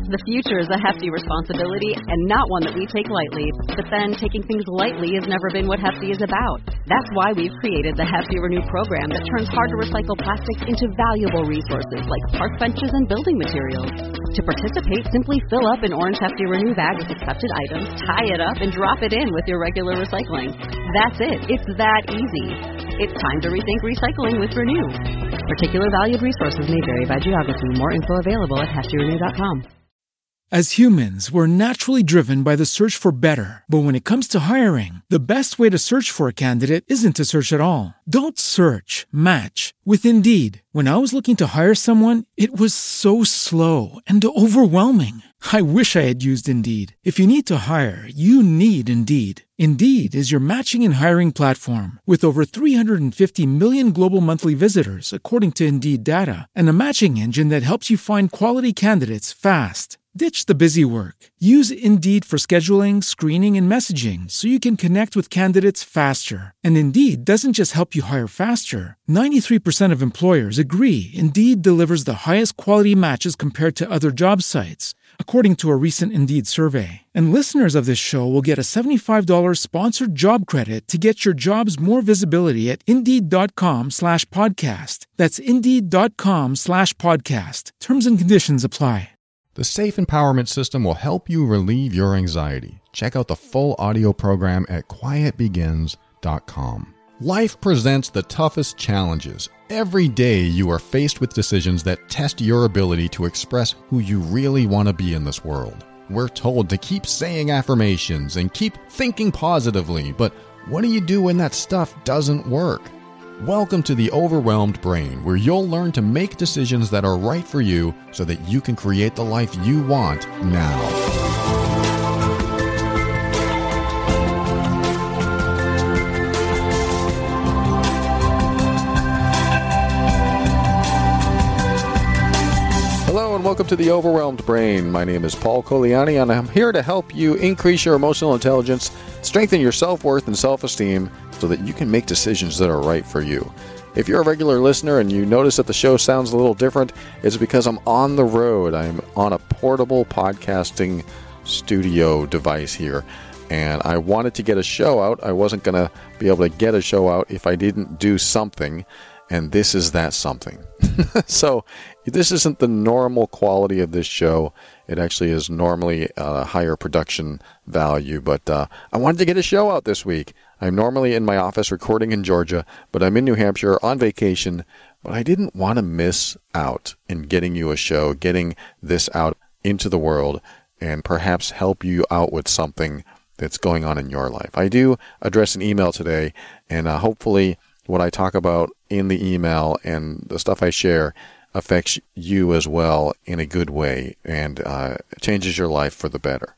The future is a hefty responsibility and not one that we take lightly. But then taking things lightly has never been what Hefty is about. That's why we've created the Hefty Renew program that turns hard-to-recycle plastics into valuable resources like park benches and building materials. To participate, simply fill up an orange Hefty Renew bag with accepted items, tie it up, and drop it in with your regular recycling. That's it. It's that easy. It's time to rethink recycling with Renew. Particular valued resources may vary by geography. More info available at heftyrenew.com. As humans, we're naturally driven by the search for better. But when it comes to hiring, the best way to search for a candidate isn't to search at all. Don't search, match with Indeed. When I was looking to hire someone, it was so slow and overwhelming. I wish I had used Indeed. If you need to hire, you need Indeed. Indeed is your matching and hiring platform with over 350 million global monthly visitors, according to Indeed data, and a matching engine that helps you find quality candidates fast. Ditch the busy work. Use Indeed for scheduling, screening, and messaging so you can connect with candidates faster. And Indeed doesn't just help you hire faster. 93% of employers agree Indeed delivers the highest quality matches compared to other job sites, according to a recent Indeed survey. And listeners of this show will get a $75 sponsored job credit to get your jobs more visibility at Indeed.com/podcast. That's Indeed.com/podcast. Terms and conditions apply. The Safe Empowerment System will help you relieve your anxiety. Check out the full audio program at quietbegins.com. Life presents the toughest challenges. Every day you are faced with decisions that test your ability to express who you really want to be in this world. We're told to keep saying affirmations and keep thinking positively, but what do you do when that stuff doesn't work? Welcome to the Overwhelmed Brain, where you'll learn to make decisions that are right for you so that you can create the life you want now. Hello and welcome to the Overwhelmed Brain. My name is Paul Coliani and I'm here to help you increase your emotional intelligence, strengthen your self-worth and self-esteem so that you can make decisions that are right for you. If you're a regular listener and you notice that the show sounds a little different, it's because I'm on the road. I'm on a portable podcasting studio device here, and I wanted to get a show out. I wasn't going to be able to get a show out if I didn't do something, and this is that something. So this isn't the normal quality of this show. It actually is normally a higher production value, but I wanted to get a show out this week. I'm normally in my office recording in Georgia, but I'm in New Hampshire on vacation, but I didn't want to miss out in getting you a show, getting this out into the world, and perhaps help you out with something that's going on in your life. I do address an email today, and hopefully what I talk about in the email and the stuff I share affects you as well in a good way and changes your life for the better.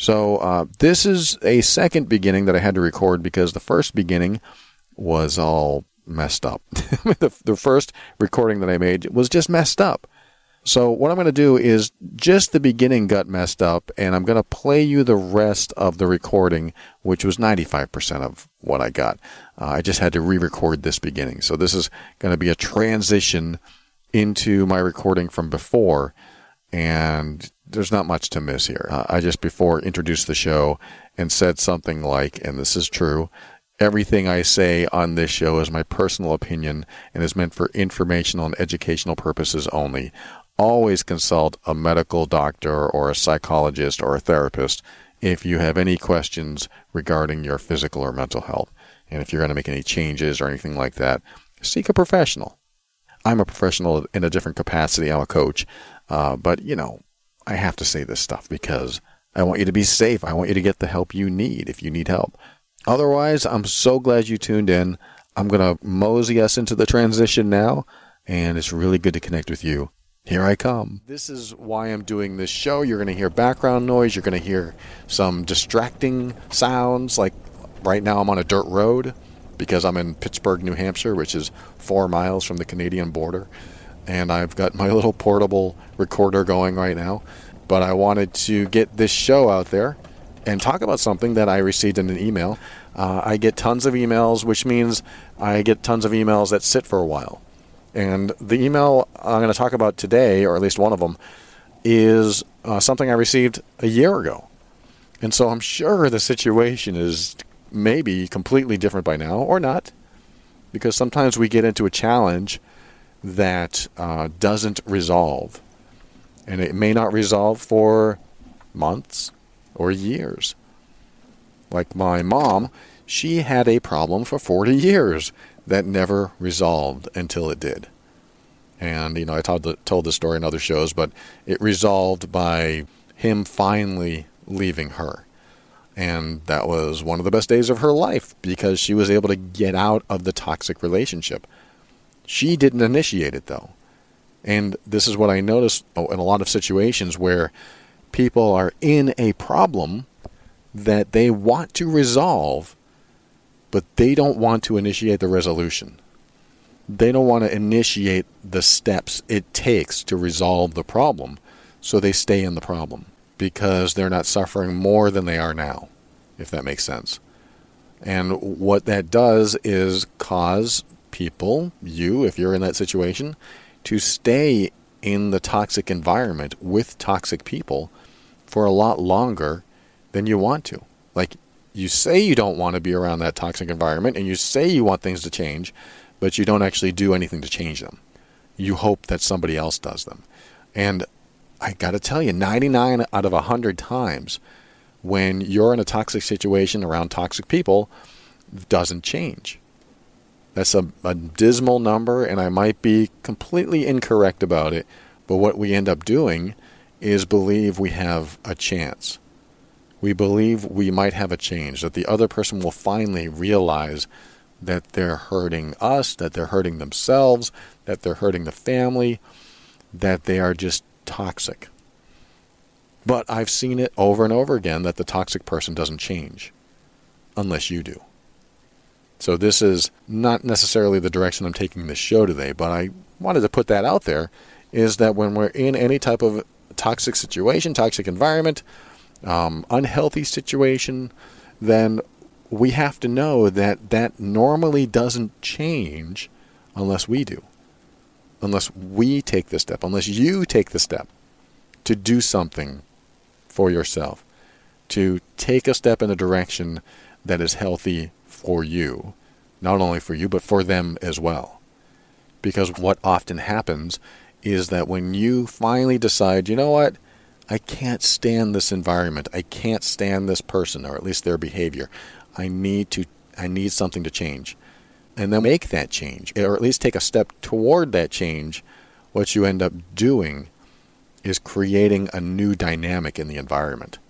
So this is a second beginning that I had to record because the first beginning was all messed up. The first recording that I made was just messed up. So what I'm going to do is just the beginning got messed up, and I'm going to play you the rest of the recording, which was 95% of what I got. I just had to re-record this beginning. So this is going to be a transition into my recording from before, and there's not much to miss here. I just before introduced the show and said something like, and this is true, everything I say on this show is my personal opinion and is meant for informational and educational purposes only. Always consult a medical doctor or a psychologist or a therapist if you have any questions regarding your physical or mental health. And if you're going to make any changes or anything like that, seek a professional. I'm a professional in a different capacity. I'm a coach. But, you know, I have to say this stuff because I want you to be safe. I want you to get the help you need if you need help. Otherwise, I'm so glad you tuned in. I'm going to mosey us into the transition now, and it's really good to connect with you. Here I come. This is why I'm doing this show. You're going to hear background noise. You're going to hear some distracting sounds. Like right now I'm on a dirt road because I'm in Pittsburgh, New Hampshire, which is 4 miles from the Canadian border. And I've got my little portable recorder going right now. But I wanted to get this show out there and talk about something that I received in an email. I get tons of emails, which means I get tons of emails that sit for a while. And the email I'm going to talk about today, or at least one of them, is something I received a year ago. And so I'm sure the situation is maybe completely different by now, or not, because sometimes we get into a challenge that doesn't resolve. And it may not resolve for months or years. Like my mom, she had a problem for 40 years that never resolved until it did. And, I told this story in other shows, but it resolved by him finally leaving her. And that was one of the best days of her life because she was able to get out of the toxic relationship. She didn't initiate it, though. And this is what I noticed in a lot of situations where people are in a problem that they want to resolve, but they don't want to initiate the resolution. They don't want to initiate the steps it takes to resolve the problem, so they stay in the problem because they're not suffering more than they are now, if that makes sense. And what that does is cause people, you, if you're in that situation, to stay in the toxic environment with toxic people for a lot longer than you want to. Like, you say you don't want to be around that toxic environment, and you say you want things to change, but you don't actually do anything to change them. You hope that somebody else does them. And I got to tell you, 99 out of 100 times when you're in a toxic situation around toxic people, it doesn't change. That's a dismal number, and I might be completely incorrect about it, but what we end up doing is believe we have a chance. We believe we might have a change, that the other person will finally realize that they're hurting us, that they're hurting themselves, that they're hurting the family, that they are just toxic. But I've seen it over and over again that the toxic person doesn't change unless you do. So this is not necessarily the direction I'm taking this show today, but I wanted to put that out there, is that when we're in any type of toxic situation, toxic environment, unhealthy situation, then we have to know that that normally doesn't change unless we do. Unless we take the step, unless you take the step to do something for yourself, to take a step in a direction that is healthy for you, not only for you, but for them as well. Because what often happens is that when you finally decide, you know what, I can't stand this environment, I can't stand this person, or at least their behavior, I need something to change. And then make that change, or at least take a step toward that change. What you end up doing is creating a new dynamic in the environment.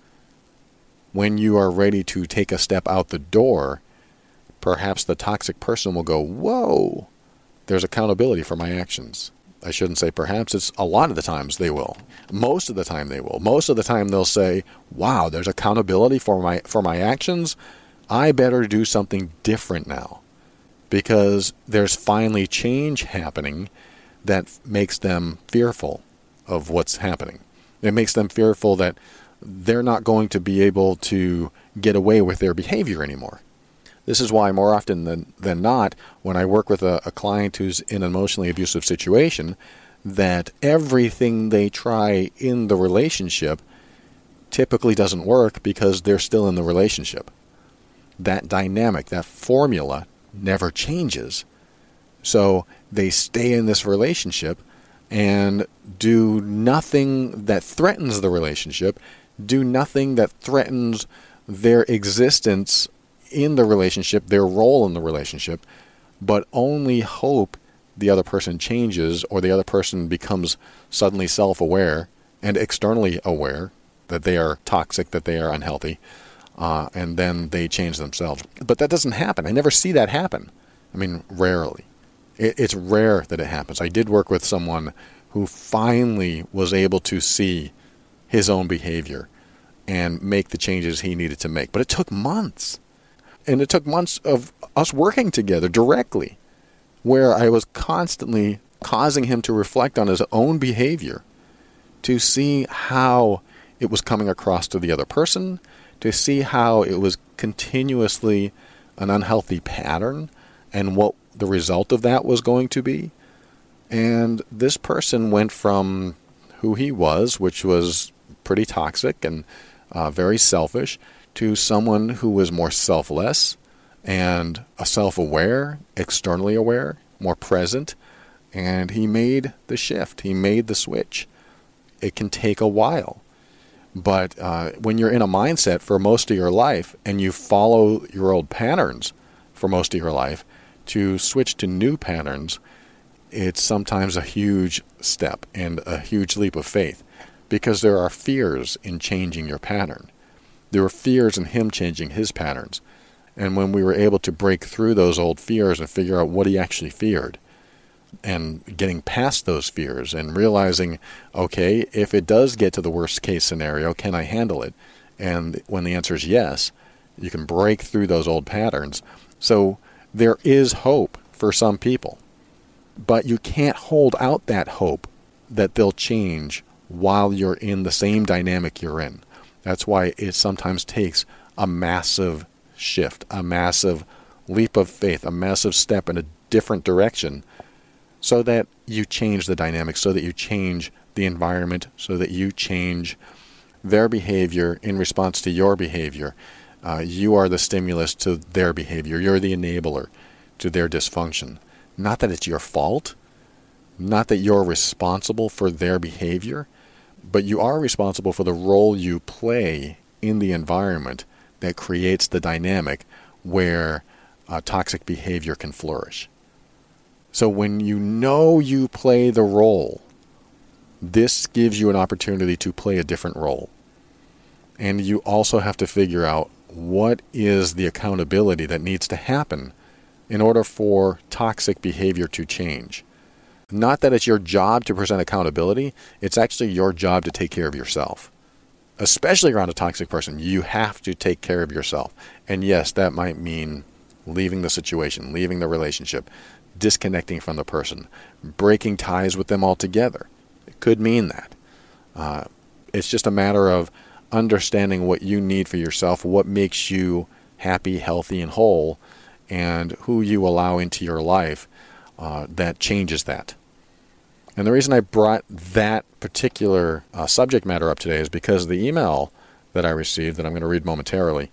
When you are ready to take a step out the door, perhaps the toxic person will go, whoa, there's accountability for my actions. I shouldn't say perhaps, it's a lot of the times they will. Most of the time they will. Most of the time they'll say, wow, there's accountability for my actions. I better do something different now, because there's finally change happening that makes them fearful of what's happening. It makes them fearful that they're not going to be able to get away with their behavior anymore. This is why more often than not, when I work with a client who's in an emotionally abusive situation, that everything they try in the relationship typically doesn't work because they're still in the relationship. That dynamic, that formula never changes. So they stay in this relationship and do nothing that threatens the relationship, do nothing that threatens their existence in the relationship, their role in the relationship, but only hope the other person changes or the other person becomes suddenly self-aware and externally aware that they are toxic, that they are unhealthy, and then they change themselves. But that doesn't happen. I never see that happen. I mean, rarely. It's rare that it happens. I did work with someone who finally was able to see his own behavior and make the changes he needed to make. But it took months. And it took months of us working together directly, where I was constantly causing him to reflect on his own behavior, to see how it was coming across to the other person, to see how it was continuously an unhealthy pattern and what the result of that was going to be. And this person went from who he was, which was pretty toxic and very selfish, to someone who was more selfless and self-aware, externally aware, more present. And he made the shift. He made the switch. It can take a while. But when you're in a mindset for most of your life and you follow your old patterns for most of your life, to switch to new patterns, it's sometimes a huge step and a huge leap of faith, because there are fears in changing your pattern. There were fears in him changing his patterns. And when we were able to break through those old fears and figure out what he actually feared, and getting past those fears and realizing, okay, if it does get to the worst case scenario, can I handle it? And when the answer is yes, you can break through those old patterns. So there is hope for some people, but you can't hold out that hope that they'll change while you're in the same dynamic you're in. That's why it sometimes takes a massive shift, a massive leap of faith, a massive step in a different direction, so that you change the dynamic, so that you change the environment, so that you change their behavior in response to your behavior. You are the stimulus to their behavior. You're the enabler to their dysfunction. Not that it's your fault, not that you're responsible for their behavior, but you are responsible for the role you play in the environment that creates the dynamic where toxic behavior can flourish. So when you know you play the role, this gives you an opportunity to play a different role. And you also have to figure out what is the accountability that needs to happen in order for toxic behavior to change. Not that it's your job to present accountability, it's actually your job to take care of yourself. Especially around a toxic person, you have to take care of yourself. And yes, that might mean leaving the situation, leaving the relationship, disconnecting from the person, breaking ties with them altogether. It could mean that. It's just a matter of understanding what you need for yourself, what makes you happy, healthy, and whole, and who you allow into your life that changes that. And the reason I brought that particular subject matter up today is because the email that I received, that I'm going to read momentarily,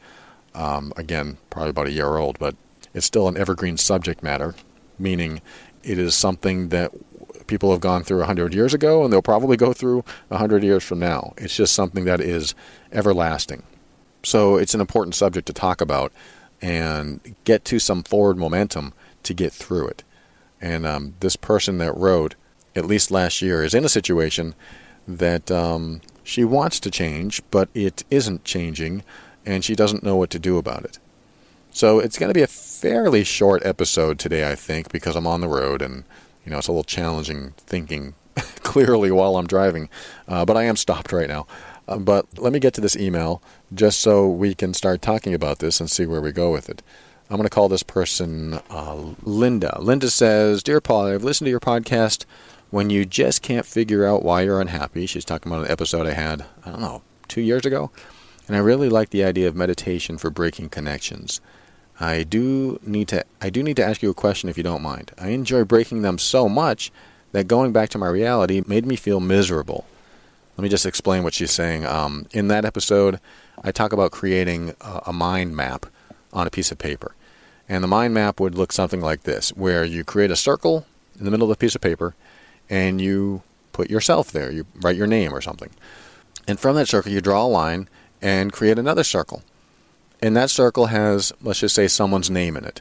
again, probably about a year old, but it's still an evergreen subject matter, meaning it is something that people have gone through 100 years ago, and they'll probably go through 100 years from now. It's just something that is everlasting. So it's an important subject to talk about and get to some forward momentum to get through it. And this person that wrote, at least last year, is in a situation that she wants to change, but it isn't changing, and she doesn't know what to do about it. So it's going to be a fairly short episode today, I think, because I'm on the road, and it's a little challenging thinking clearly while I'm driving, but I am stopped right now. But let me get to this email just so we can start talking about this and see where we go with it. I'm going to call this person Linda. Linda says, "Dear Paul, I've listened to your podcast when you just can't figure out why you're unhappy." She's talking about an episode I had, 2 years ago. "And I really like the idea of meditation for breaking connections. I do need to ask you a question if you don't mind. I enjoy breaking them so much that going back to my reality made me feel miserable." Let me just explain what she's saying. In that episode, I talk about creating a mind map on a piece of paper. And the mind map would look something like this, where you create a circle in the middle of the piece of paper, and you put yourself there. You write your name or something. And from that circle, you draw a line and create another circle. And that circle has, let's just say, someone's name in it.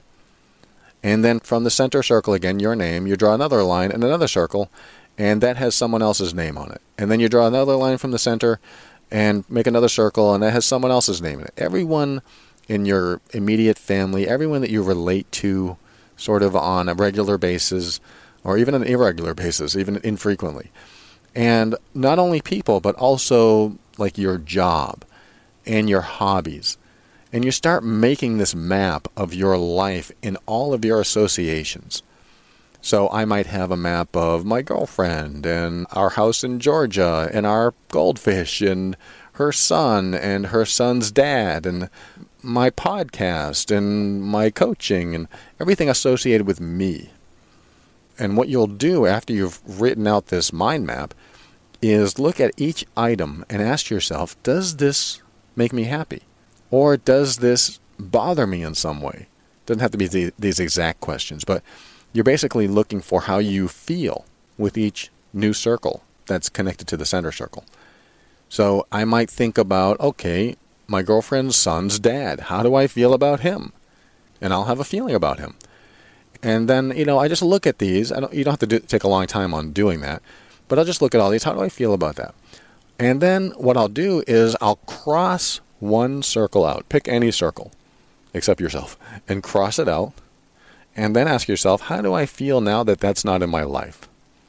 And then from the center circle, again, your name, you draw another line and another circle, and that has someone else's name on it. And then you draw another line from the center and make another circle, and that has someone else's name in it. Everyone in your immediate family, everyone that you relate to sort of on a regular basis, or even an irregular basis, even infrequently. And not only people, but also like your job and your hobbies. And you start making this map of your life in all of your associations. So I might have a map of my girlfriend and our house in Georgia and our goldfish and her son and her son's dad and my podcast and my coaching and everything associated with me. And what you'll do after you've written out this mind map is look at each item and ask yourself, does this make me happy? Or does this bother me in some way? Doesn't have to be these exact questions, but you're basically looking for how you feel with each new circle that's connected to the center circle. So I might think about, okay, my girlfriend's son's dad. How do I feel about him? And I'll have a feeling about him. And then, I just look at these. You don't have to take a long time on doing that. But I'll just look at all these. How do I feel about that? And then what I'll do is I'll cross one circle out. Pick any circle, except yourself, and cross it out. And then ask yourself, how do I feel now that that's not in my life?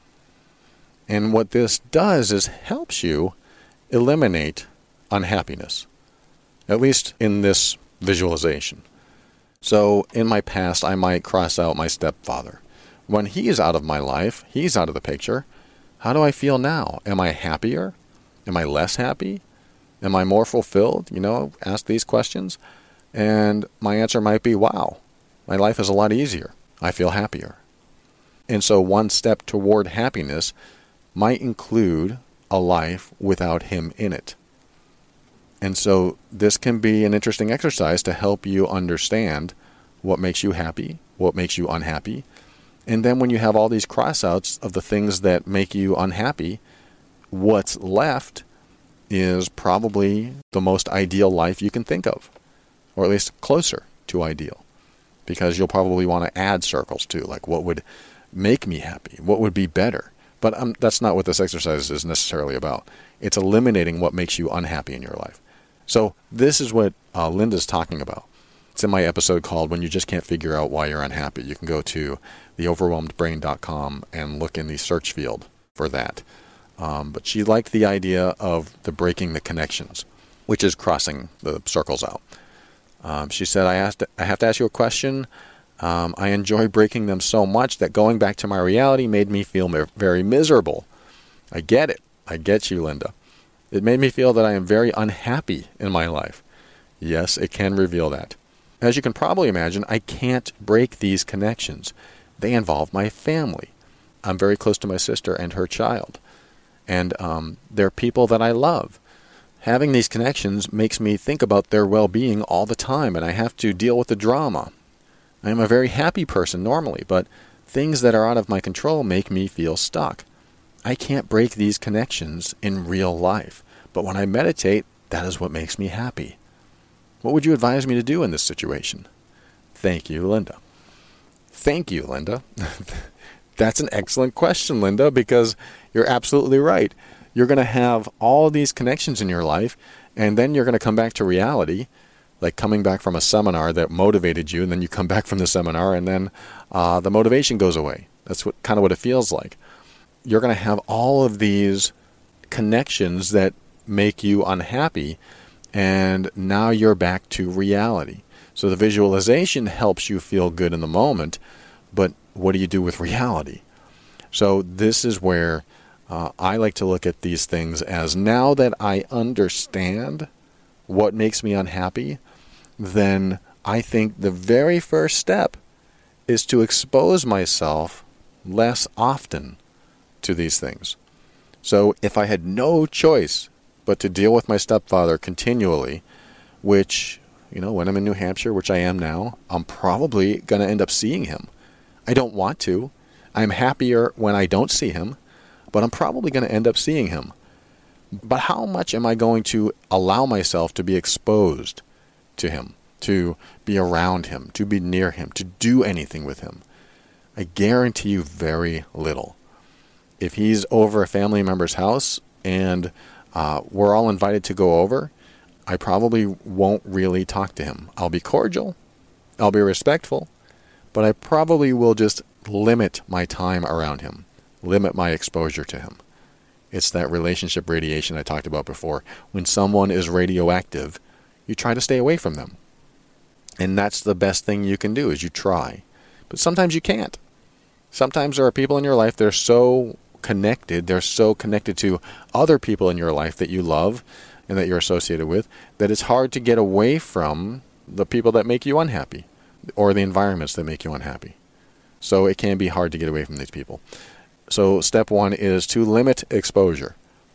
And what this does is helps you eliminate unhappiness, at least in this visualization. So in my past, I might cross out my stepfather. When he's out of my life, he's out of the picture, how do I feel now? Am I happier? Am I less happy? Am I more fulfilled? Ask these questions. And my answer might be, wow, my life is a lot easier. I feel happier. And so one step toward happiness might include a life without him in it. And so this can be an interesting exercise to help you understand what makes you happy, what makes you unhappy. And then when you have all these crossouts of the things that make you unhappy, what's left is probably the most ideal life you can think of, or at least closer to ideal, because you'll probably want to add circles too, like what would make me happy, what would be better. But that's not what this exercise is necessarily about. It's eliminating what makes you unhappy in your life. So this is what Linda's talking about. It's in my episode called When You Just Can't Figure Out Why You're Unhappy. You can go to theoverwhelmedbrain.com and look in the search field for that. But she liked the idea of the breaking the connections, which is crossing the circles out. She said, I have to ask you a question. I enjoy breaking them so much that going back to my reality made me feel very miserable. I get it. I get you, Linda. It made me feel that I am very unhappy in my life. Yes, it can reveal that. As you can probably imagine, I can't break these connections. They involve my family. I'm very close to my sister and her child. And they're people that I love. Having these connections makes me think about their well-being all the time, and I have to deal with the drama. I am a very happy person normally, but things that are out of my control make me feel stuck. I can't break these connections in real life, but when I meditate, that is what makes me happy. What would you advise me to do in this situation? Thank you, Linda. Thank you, Linda. That's an excellent question, Linda, because you're absolutely right. You're going to have all these connections in your life, and then you're going to come back to reality, like coming back from a seminar that motivated you, and then you come back from the seminar, and then the motivation goes away. That's kind of what it feels like. You're going to have all of these connections that make you unhappy, and now you're back to reality. So the visualization helps you feel good in the moment, but what do you do with reality? So this is where I like to look at these things as, now that I understand what makes me unhappy, then I think the very first step is to expose myself less often to these things. So if I had no choice but to deal with my stepfather continually, which, when I'm in New Hampshire, which I am now, I'm probably going to end up seeing him. I don't want to. I'm happier when I don't see him, but I'm probably going to end up seeing him. But how much am I going to allow myself to be exposed to him, to be around him, to be near him, to do anything with him? I guarantee you very little. If he's over a family member's house and we're all invited to go over, I probably won't really talk to him. I'll be cordial, I'll be respectful, but I probably will just limit my time around him, limit my exposure to him. It's that relationship radiation I talked about before. When someone is radioactive, you try to stay away from them. And that's the best thing you can do, is you try. But sometimes you can't. Sometimes there are people in your life that are so connected, they're so connected to other people in your life that you love and that you're associated with, that it's hard to get away from the people that make you unhappy or the environments that make you unhappy. So it can be hard to get away from these people. So step one is to limit exposure.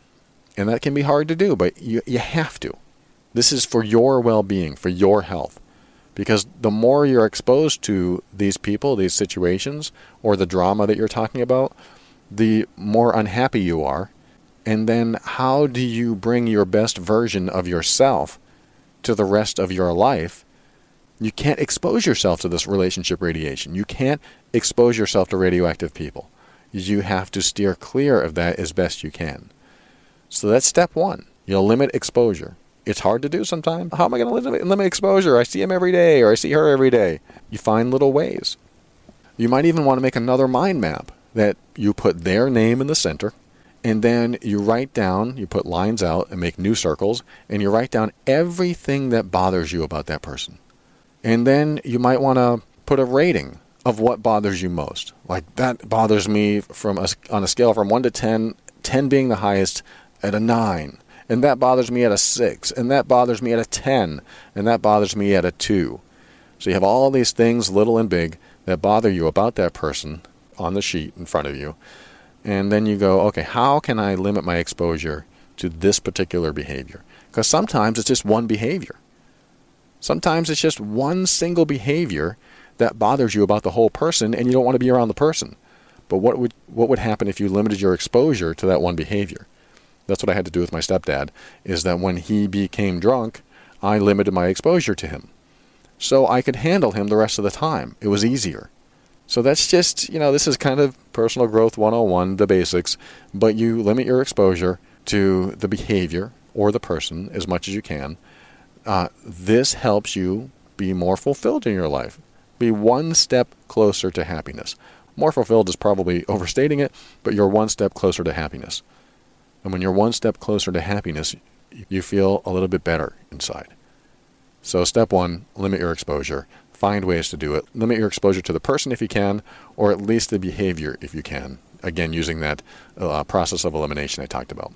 And that can be hard to do, but you have to. This is for your well-being, for your health. Because the more you're exposed to these people, these situations, or the drama that you're talking about, the more unhappy you are. And then how do you bring your best version of yourself to the rest of your life? You can't expose yourself to this relationship radiation. You can't expose yourself to radioactive people. You have to steer clear of that as best you can. So that's step one. Limit exposure. It's hard to do sometimes. How am I going to limit exposure? I see him every day, or I see her every day. You find little ways. You might even want to make another mind map that you put their name in the center, and then you write down, you put lines out and make new circles, and you write down everything that bothers you about that person. And then you might want to put a rating of what bothers you most. Like, that bothers me on a scale from 1 to 10, 10 being the highest, at a 9. And that bothers me at a 6. And that bothers me at a 10. And that bothers me at a 2. So you have all these things, little and big, that bother you about that person on the sheet in front of you. And then you go, okay, how can I limit my exposure to this particular behavior? Because sometimes it's just one behavior. Sometimes it's just one single behavior that bothers you about the whole person, and you don't want to be around the person. But what would happen if you limited your exposure to that one behavior? That's what I had to do with my stepdad, is that when he became drunk, I limited my exposure to him. So I could handle him the rest of the time. It was easier. So that's just, this is kind of personal growth 101, the basics. But you limit your exposure to the behavior or the person as much as you can. This helps you be more fulfilled in your life. Be one step closer to happiness. More fulfilled is probably overstating it, but you're one step closer to happiness. And when you're one step closer to happiness, you feel a little bit better inside. So step one, limit your exposure. Find ways to do it. Limit your exposure to the person if you can, or at least the behavior if you can. Again, using that process of elimination I talked about.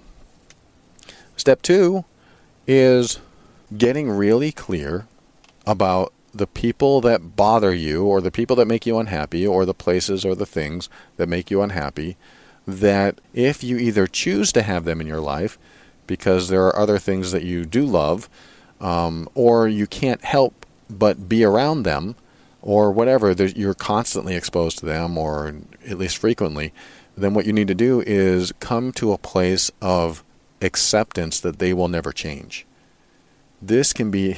Step two is getting really clear about the people that bother you, or the people that make you unhappy, or the places or the things that make you unhappy, that if you either choose to have them in your life because there are other things that you do love, or you can't help but be around them, or whatever, you're constantly exposed to them, or at least frequently, then what you need to do is come to a place of acceptance that they will never change. This can be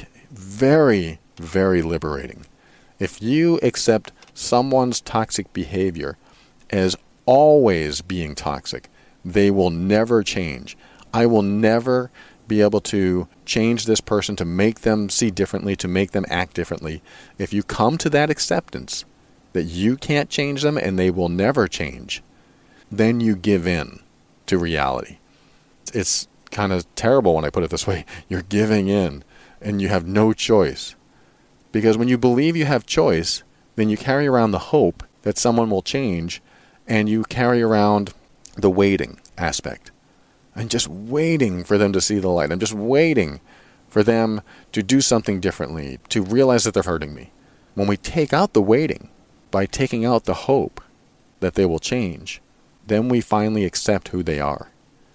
very, very liberating. If you accept someone's toxic behavior as always being toxic, they will never change. I will never be able to change this person, to make them see differently, to make them act differently. If you come to that acceptance that you can't change them and they will never change, then you give in to reality. It's kind of terrible when I put it this way. You're giving in and you have no choice. Because when you believe you have choice, then you carry around the hope that someone will change, and you carry around the waiting aspect. I'm just waiting for them to see the light. I'm just waiting for them to do something differently, to realize that they're hurting me. When we take out the waiting, by taking out the hope that they will change, then we finally accept who they are.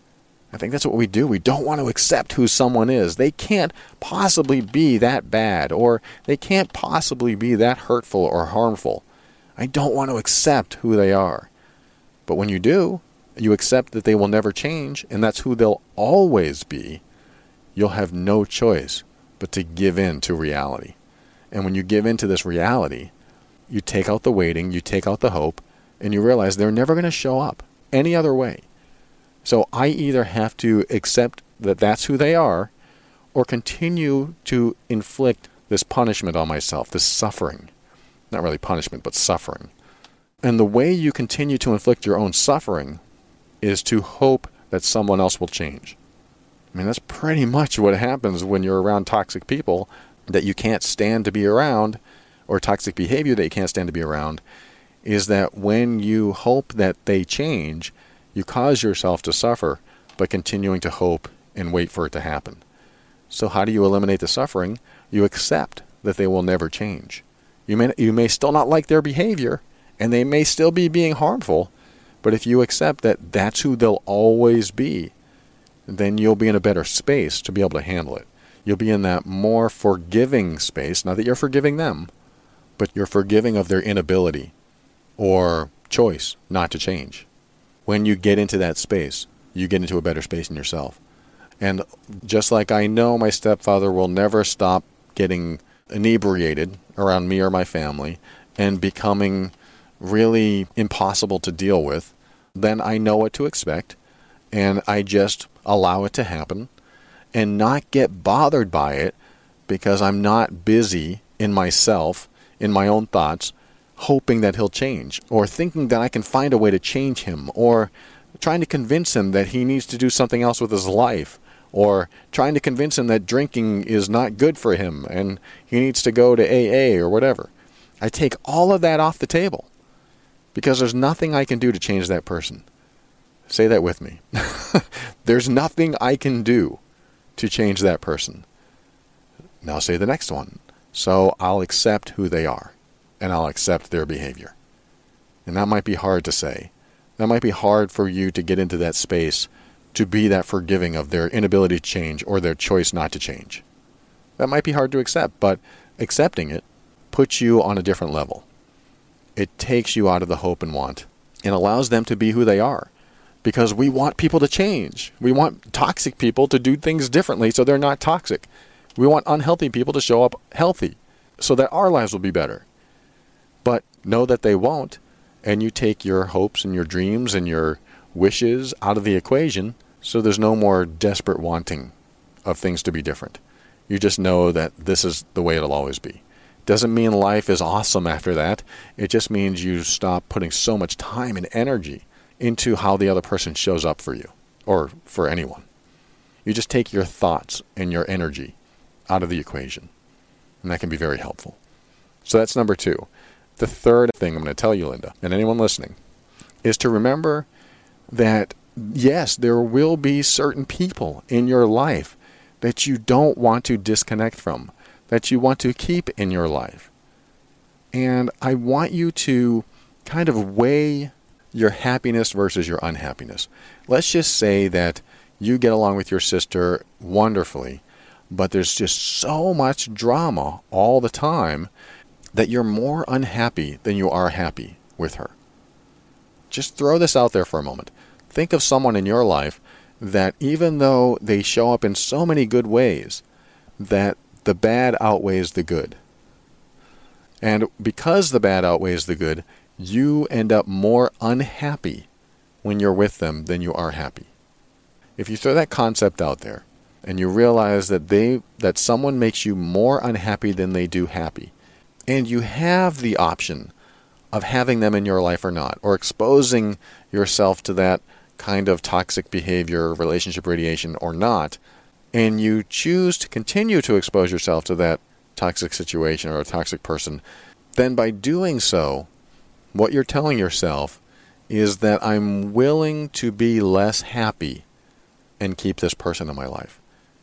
I think that's what we do. We don't want to accept who someone is. They can't possibly be that bad, or they can't possibly be that hurtful or harmful. I don't want to accept who they are. But when you do, you accept that they will never change, and that's who they'll always be. You'll have no choice but to give in to reality. And when you give in to this reality, you take out the waiting, you take out the hope, and you realize they're never going to show up any other way. So I either have to accept that that's who they are, or continue to inflict this punishment on myself, this suffering. Not really punishment, but suffering. And the way you continue to inflict your own suffering is to hope that someone else will change. I mean, that's pretty much what happens when you're around toxic people that you can't stand to be around, or toxic behavior that you can't stand to be around, is that when you hope that they change, you cause yourself to suffer by continuing to hope and wait for it to happen. So how do you eliminate the suffering? You accept that they will never change. You may still not like their behavior, and they may still be being harmful, but if you accept that that's who they'll always be, then you'll be in a better space to be able to handle it. You'll be in that more forgiving space, not that you're forgiving them, but you're forgiving of their inability or choice not to change. When you get into that space, you get into a better space in yourself. And just like I know my stepfather will never stop getting inebriated around me or my family and becoming really impossible to deal with, then I know what to expect, and I just allow it to happen and not get bothered by it because I'm not busy in myself, in my own thoughts, hoping that he'll change or thinking that I can find a way to change him or trying to convince him that he needs to do something else with his life or trying to convince him that drinking is not good for him and he needs to go to AA or whatever. I take all of that off the table because there's nothing I can do to change that person. Say that with me. There's nothing I can do to change that person. Now say the next one. So I'll accept who they are and I'll accept their behavior. And that might be hard to say. That might be hard for you to get into that space to be that forgiving of their inability to change or their choice not to change. That might be hard to accept, but accepting it puts you on a different level. It takes you out of the hope and want and allows them to be who they are. Because we want people to change. We want toxic people to do things differently so they're not toxic. We want unhealthy people to show up healthy so that our lives will be better. But know that they won't, and you take your hopes and your dreams and your wishes out of the equation so there's no more desperate wanting of things to be different. You just know that this is the way it'll always be. Doesn't mean life is awesome after that. It just means you stop putting so much time and energy into how the other person shows up for you or for anyone. You just take your thoughts and your energy out of the equation. And that can be very helpful. So that's number 2. The third thing I'm going to tell you, Linda, and anyone listening, is to remember that, yes, there will be certain people in your life that you don't want to disconnect from, that you want to keep in your life. And I want you to kind of weigh your happiness versus your unhappiness. Let's just say that you get along with your sister wonderfully, but there's just so much drama all the time that you're more unhappy than you are happy with her. Just throw this out there for a moment. Think of someone in your life that even though they show up in so many good ways, that the bad outweighs the good. And because the bad outweighs the good, you end up more unhappy when you're with them than you are happy. If you throw that concept out there and you realize that someone makes you more unhappy than they do happy, and you have the option of having them in your life or not, or exposing yourself to that kind of toxic behavior, relationship radiation or not, and you choose to continue to expose yourself to that toxic situation or a toxic person, then by doing so, what you're telling yourself is that I'm willing to be less happy and keep this person in my life.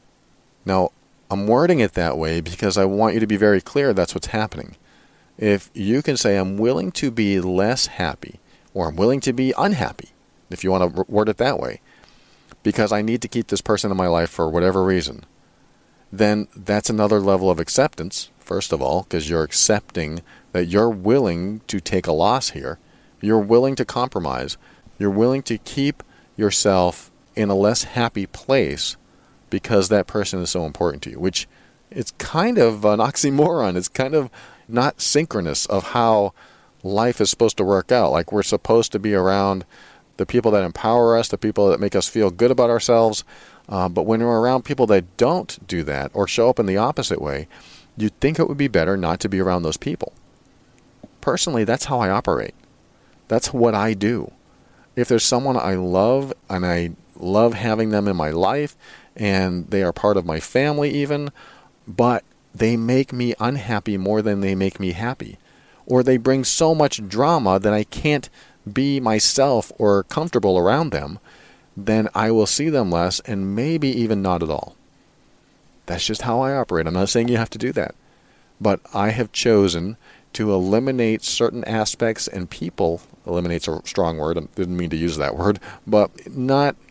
Now, I'm wording it that way because I want you to be very clear that's what's happening. If you can say, I'm willing to be less happy, or I'm willing to be unhappy, if you want to word it that way, because I need to keep this person in my life for whatever reason, then that's another level of acceptance, first of all, because you're accepting that you're willing to take a loss here. You're willing to compromise. You're willing to keep yourself in a less happy place because that person is so important to you, which it's kind of an oxymoron. It's kind of not synchronous of how life is supposed to work out. Like we're supposed to be around the people that empower us, the people that make us feel good about ourselves. But when we're around people that don't do that or show up in the opposite way, you'd think it would be better not to be around those people. Personally, that's how I operate. That's what I do. If there's someone I love and I love having them in my life and they are part of my family even, but they make me unhappy more than they make me happy, or they bring so much drama that I can't be myself or comfortable around them, then I will see them less and maybe even not at all. That's just how I operate. I'm not saying you have to do that, but I have chosen to eliminate certain aspects and people. Eliminate's a strong word. I didn't mean to use that word, but not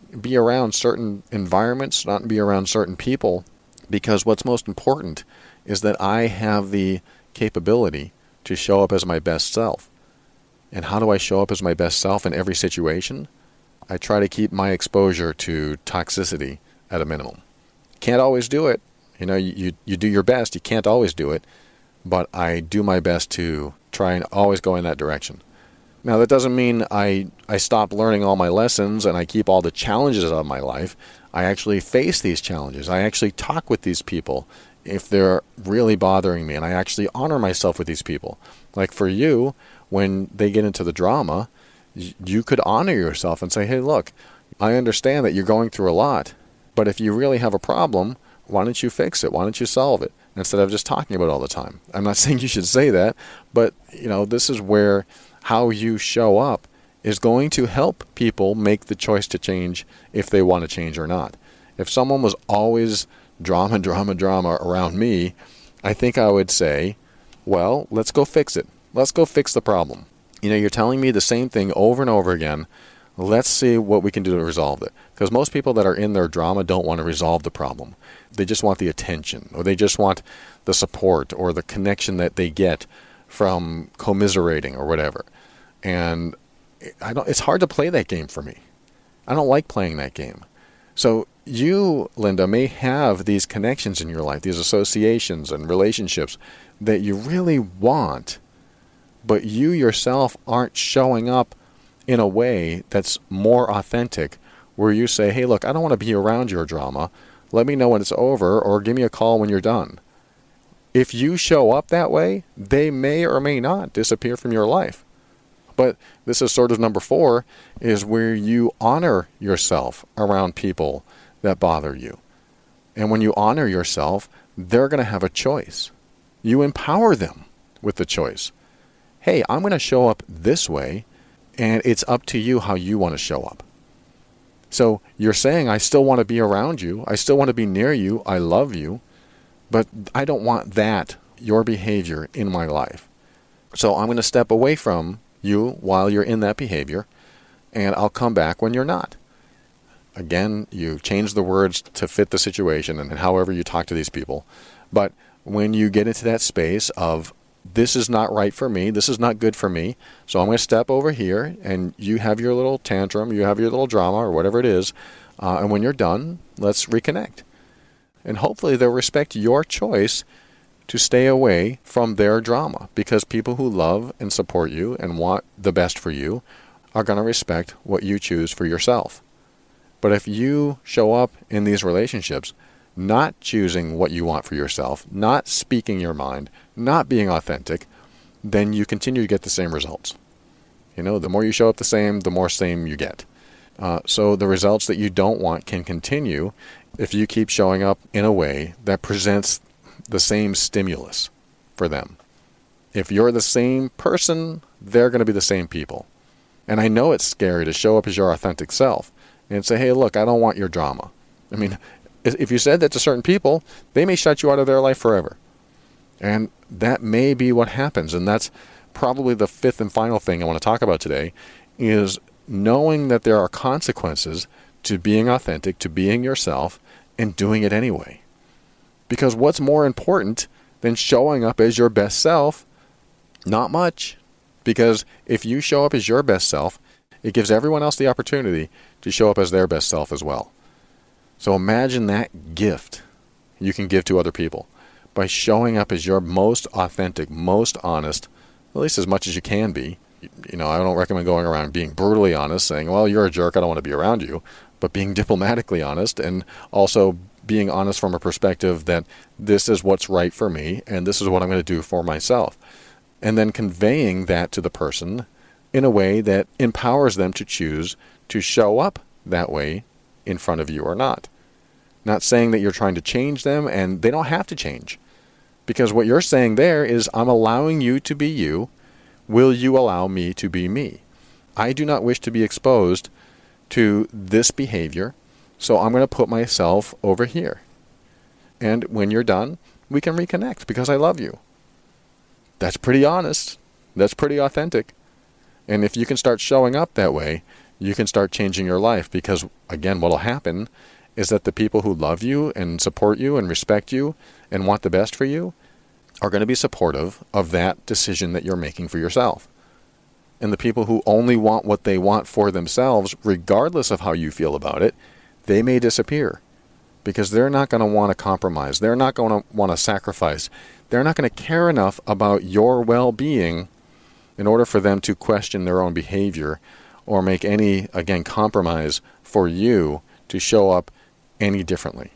be around certain environments, not be around certain people, because what's most important is that I have the capability to show up as my best self. And how do I show up as my best self in every situation? I try to keep my exposure to toxicity at a minimum. Can't always do it. You do your best. You can't always do it. But I do my best to try and always go in that direction. Now, that doesn't mean I stop learning all my lessons and I keep all the challenges of my life. I actually face these challenges. I actually talk with these people if they're really bothering me, and I actually honor myself with these people. Like for you, when they get into the drama, you could honor yourself and say, hey, look, I understand that you're going through a lot, but if you really have a problem, why don't you fix it? Why don't you solve it? Instead of just talking about it all the time. I'm not saying you should say that, but this is where how you show up is going to help people make the choice to change if they want to change or not. If someone was always drama around me, I think I would say, well, let's go fix it. Let's go fix the problem. You're telling me the same thing over and over again. Let's see what we can do to resolve it. Because most people that are in their drama don't want to resolve the problem. They just want the attention, or they just want the support or the connection that they get from commiserating or whatever. And it's hard to play that game for me. I don't like playing that game. So you, Linda, may have these connections in your life, these associations and relationships that you really want, but you yourself aren't showing up in a way that's more authentic, where you say, hey, look, I don't want to be around your drama. Let me know when it's over, or give me a call when you're done. If you show up that way, they may or may not disappear from your life. But this is sort of number 4, is where you honor yourself around people that bother you. And when you honor yourself, they're going to have a choice. You empower them with the choice. Hey, I'm going to show up this way, and it's up to you how you want to show up. So you're saying, I still want to be around you. I still want to be near you. I love you. But I don't want your behavior in my life. So I'm going to step away from you while you're in that behavior, and I'll come back when you're not. Again, you change the words to fit the situation and however you talk to these people. But when you get into that space of, this is not right for me, this is not good for me, so I'm going to step over here, and you have your little tantrum, you have your little drama, or whatever it is, and when you're done, let's reconnect. And hopefully they'll respect your choice to stay away from their drama, because people who love and support you and want the best for you are going to respect what you choose for yourself. But if you show up in these relationships not choosing what you want for yourself, not speaking your mind, not being authentic, then you continue to get the same results. The more you show up the same, the more same you get. So the results that you don't want can continue if you keep showing up in a way that presents the same stimulus for them. If you're the same person, they're going to be the same people. And I know it's scary to show up as your authentic self and say, hey, look, I don't want your drama. I mean, if you said that to certain people, they may shut you out of their life forever. And that may be what happens. And that's probably the 5th and final thing I want to talk about today, is knowing that there are consequences to being authentic, to being yourself, and doing it anyway. Because what's more important than showing up as your best self? Not much. Because if you show up as your best self, it gives everyone else the opportunity to show up as their best self as well. So imagine that gift you can give to other people by showing up as your most authentic, most honest, at least as much as you can be. I don't recommend going around being brutally honest, saying, well, you're a jerk, I don't want to be around you, but being diplomatically honest, and also being honest from a perspective that this is what's right for me, and this is what I'm going to do for myself. And then conveying that to the person in a way that empowers them to choose to show up that way in front of you or not. Not saying that you're trying to change them, and they don't have to change. Because what you're saying there is, I'm allowing you to be you. Will you allow me to be me? I do not wish to be exposed to this behavior, so I'm going to put myself over here. And when you're done, we can reconnect because I love you. That's pretty honest. That's pretty authentic. And if you can start showing up that way, you can start changing your life, because, again, what will happen is that the people who love you and support you and respect you and want the best for you are going to be supportive of that decision that you're making for yourself. And the people who only want what they want for themselves, regardless of how you feel about it, they may disappear, because they're not going to want to compromise. They're not going to want to sacrifice. They're not going to care enough about your well-being in order for them to question their own behavior or make any, again, compromise for you to show up any differently.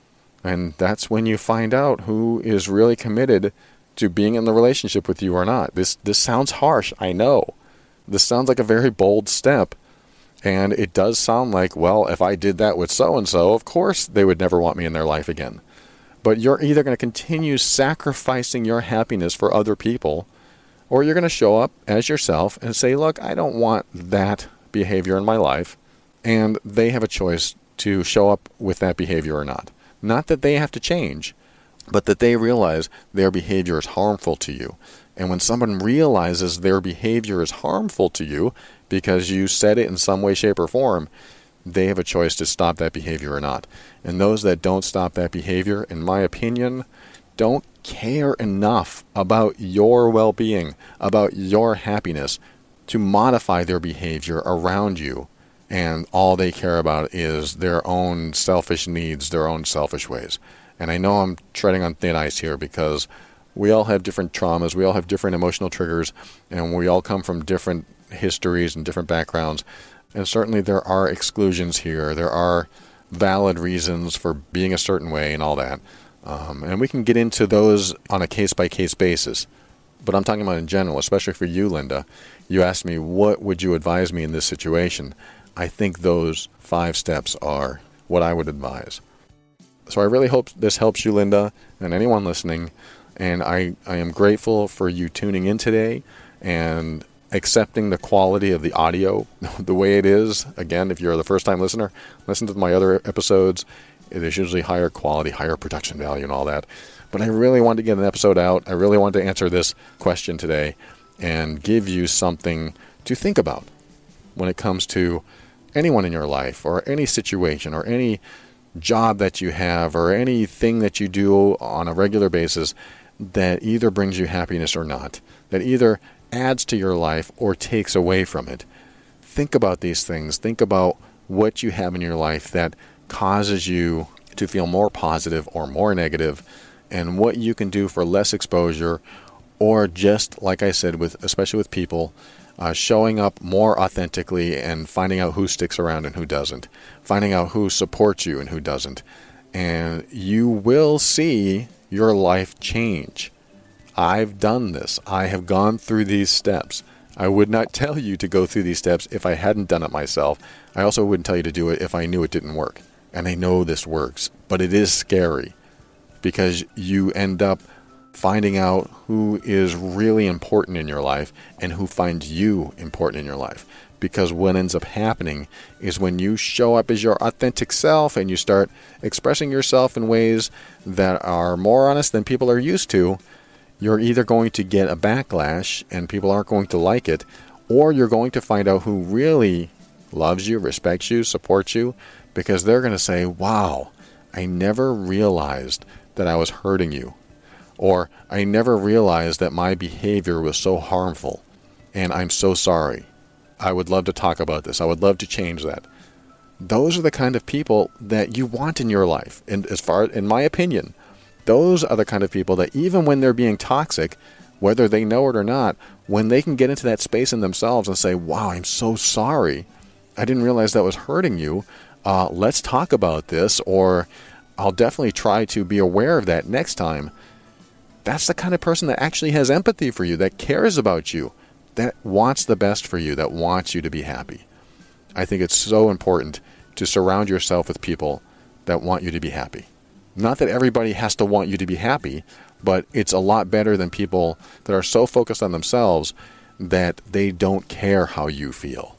And that's when you find out who is really committed to being in the relationship with you or not. This sounds harsh, I know. This sounds like a very bold step. And it does sound like, well, if I did that with so-and-so, of course they would never want me in their life again. But you're either going to continue sacrificing your happiness for other people, or you're going to show up as yourself and say, look, I don't want that behavior in my life. And they have a choice to show up with that behavior or not. Not that they have to change, but that they realize their behavior is harmful to you. And when someone realizes their behavior is harmful to you because you said it in some way, shape, or form, they have a choice to stop that behavior or not. And those that don't stop that behavior, in my opinion, don't care enough about your well-being, about your happiness, to modify their behavior around you. And all they care about is their own selfish needs, their own selfish ways. And I know I'm treading on thin ice here, because we all have different traumas, we all have different emotional triggers, and we all come from different histories and different backgrounds. And certainly there are exclusions here. There are valid reasons for being a certain way and all that. And we can get into those on a case-by-case basis. But I'm talking about in general, especially for you, Linda. You asked me, what would you advise me in this situation? I think those 5 steps are what I would advise. So I really hope this helps you, Linda, and anyone listening. And I am grateful for you tuning in today and accepting the quality of the audio the way it is. Again, if you're the first-time listener, listen to my other episodes. It is usually higher quality, higher production value and all that. But I really wanted to get an episode out. I really wanted to answer this question today and give you something to think about when it comes to anyone in your life, or any situation, or any job that you have, or anything that you do on a regular basis that either brings you happiness or not, that either adds to your life or takes away from it. Think about these things. Think about what you have in your life that causes you to feel more positive or more negative, and what you can do for less exposure, or just, like I said, especially with people, showing up more authentically and finding out who sticks around and who doesn't, finding out who supports you and who doesn't. And you will see your life change. I've done this. I have gone through these steps. I would not tell you to go through these steps if I hadn't done it myself. I also wouldn't tell you to do it if I knew it didn't work. And I know this works, but it is scary, because you end up finding out who is really important in your life and who finds you important in your life. Because what ends up happening is when you show up as your authentic self and you start expressing yourself in ways that are more honest than people are used to, you're either going to get a backlash and people aren't going to like it, or you're going to find out who really loves you, respects you, supports you, because they're going to say, wow, I never realized that I was hurting you. Or, I never realized that my behavior was so harmful, and I'm so sorry. I would love to talk about this. I would love to change that. Those are the kind of people that you want in your life. And in my opinion, those are the kind of people that even when they're being toxic, whether they know it or not, when they can get into that space in themselves and say, wow, I'm so sorry. I didn't realize that was hurting you. Let's talk about this, or I'll definitely try to be aware of that next time. That's the kind of person that actually has empathy for you, that cares about you, that wants the best for you, that wants you to be happy. I think it's so important to surround yourself with people that want you to be happy. Not that everybody has to want you to be happy, but it's a lot better than people that are so focused on themselves that they don't care how you feel.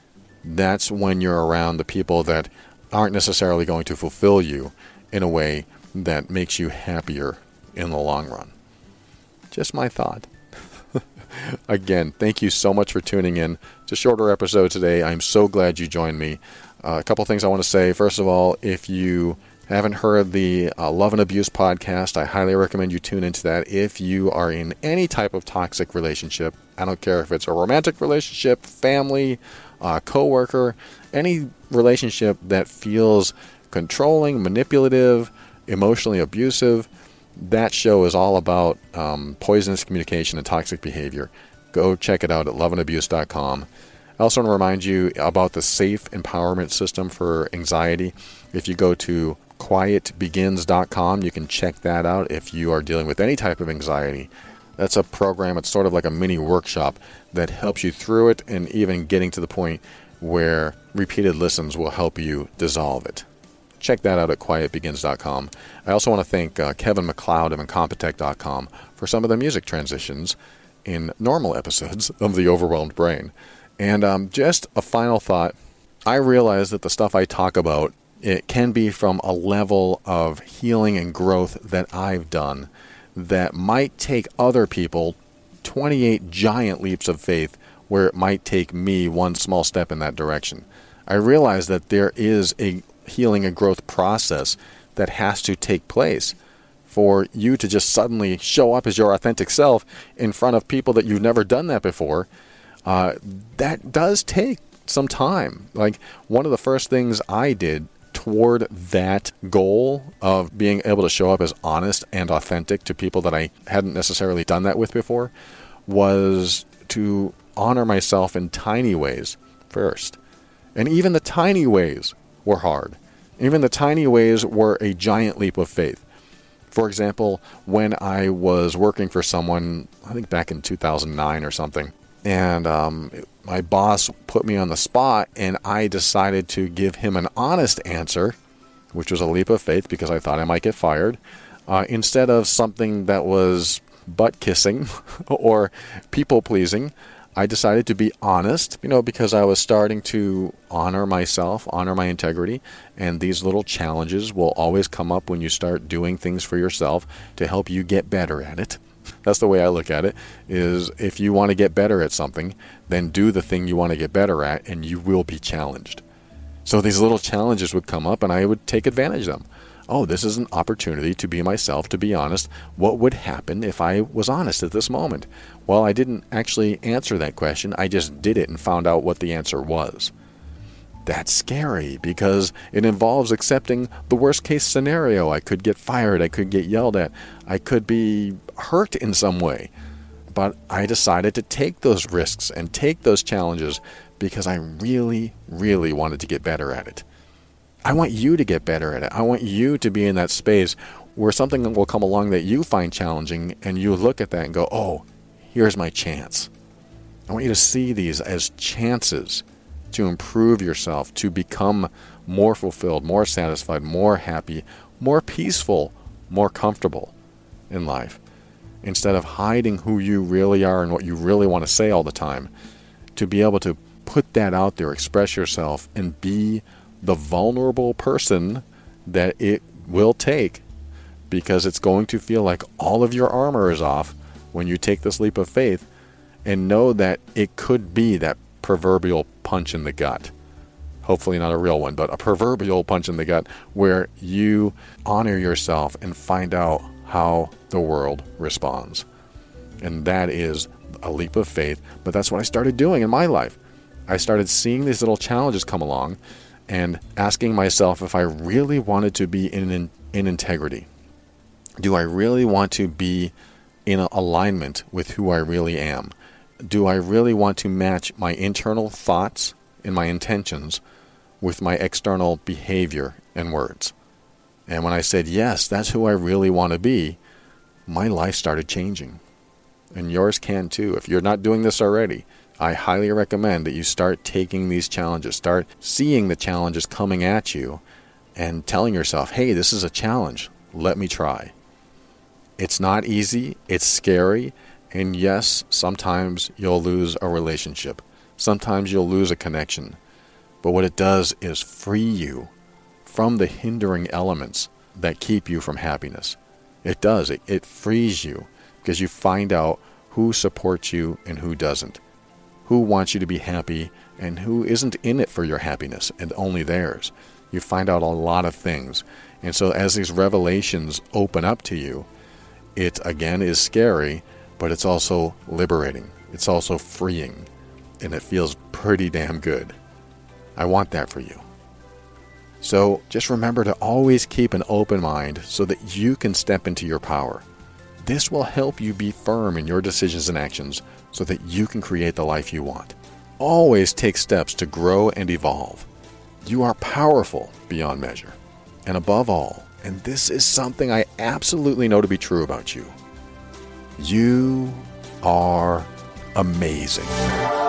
That's when you're around the people that aren't necessarily going to fulfill you in a way that makes you happier in the long run. Just my thought. Again, thank you so much for tuning in. It's a shorter episode today. I'm so glad you joined me. A couple things I want to say. First of all, if you haven't heard the Love and Abuse podcast, I highly recommend you tune into that. If you are in any type of toxic relationship, I don't care if it's a romantic relationship, family, coworker, any relationship that feels controlling, manipulative, emotionally abusive, that show is all about poisonous communication and toxic behavior. Go check it out at loveandabuse.com. I also want to remind you about the Safe Empowerment System for Anxiety. If you go to quietbegins.com, you can check that out if you are dealing with any type of anxiety. That's a program, it's sort of like a mini workshop that helps you through it, and even getting to the point where repeated listens will help you dissolve it. Check that out at quietbegins.com. I also want to thank Kevin MacLeod of Incompetech.com for some of the music transitions in normal episodes of The Overwhelmed Brain. And just a final thought, I realize that the stuff I talk about, it can be from a level of healing and growth that I've done that might take other people 28 giant leaps of faith, where it might take me one small step in that direction. I realize that there is a healing and growth process that has to take place for you to just suddenly show up as your authentic self in front of people that you've never done that before. That does take some time. Like, one of the first things I did toward that goal of being able to show up as honest and authentic to people that I hadn't necessarily done that with before was to honor myself in tiny ways first. And even the tiny ways were hard. Even the tiny ways were a giant leap of faith. For example, when I was working for someone, I think back in 2009 or something, and my boss put me on the spot, and I decided to give him an honest answer, which was a leap of faith because I thought I might get fired, instead of something that was butt-kissing or people-pleasing. I decided to be honest, because I was starting to honor myself, honor my integrity, and these little challenges will always come up when you start doing things for yourself to help you get better at it. That's the way I look at it, is if you want to get better at something, then do the thing you want to get better at, and you will be challenged. So these little challenges would come up, and I would take advantage of them. Oh, this is an opportunity to be myself, to be honest. What would happen if I was honest at this moment? Well, I didn't actually answer that question. I just did it and found out what the answer was. That's scary because it involves accepting the worst case scenario. I could get fired. I could get yelled at. I could be hurt in some way. But I decided to take those risks and take those challenges because I really, really wanted to get better at it. I want you to get better at it. I want you to be in that space where something will come along that you find challenging and you look at that and go, oh, here's my chance. I want you to see these as chances to improve yourself, to become more fulfilled, more satisfied, more happy, more peaceful, more comfortable in life. Instead of hiding who you really are and what you really want to say all the time, to be able to put that out there, express yourself, and be the vulnerable person that it will take, because it's going to feel like all of your armor is off when you take this leap of faith, and know that it could be that proverbial punch in the gut. Hopefully not a real one, but a proverbial punch in the gut where you honor yourself and find out how the world responds. And that is a leap of faith, but that's what I started doing in my life. I started seeing these little challenges come along and asking myself if I really wanted to be in integrity. Do I really want to be in alignment with who I really am? Do I really want to match my internal thoughts and my intentions with my external behavior and words? And when I said, yes, that's who I really want to be, my life started changing. And yours can too. If you're not doing this already, I highly recommend that you start taking these challenges, start seeing the challenges coming at you and telling yourself, hey, this is a challenge. Let me try. It's not easy. It's scary. And yes, sometimes you'll lose a relationship. Sometimes you'll lose a connection. But what it does is free you from the hindering elements that keep you from happiness. It does. It frees you because you find out who supports you and who doesn't, who wants you to be happy and who isn't in it for your happiness and only theirs. You find out a lot of things. And so as these revelations open up to you, it again is scary, but it's also liberating. It's also freeing, and it feels pretty damn good. I want that for you. So just remember to always keep an open mind so that you can step into your power. This will help you be firm in your decisions and actions so that you can create the life you want. Always take steps to grow and evolve. You are powerful beyond measure. And above all, and this is something I absolutely know to be true about you, you are amazing.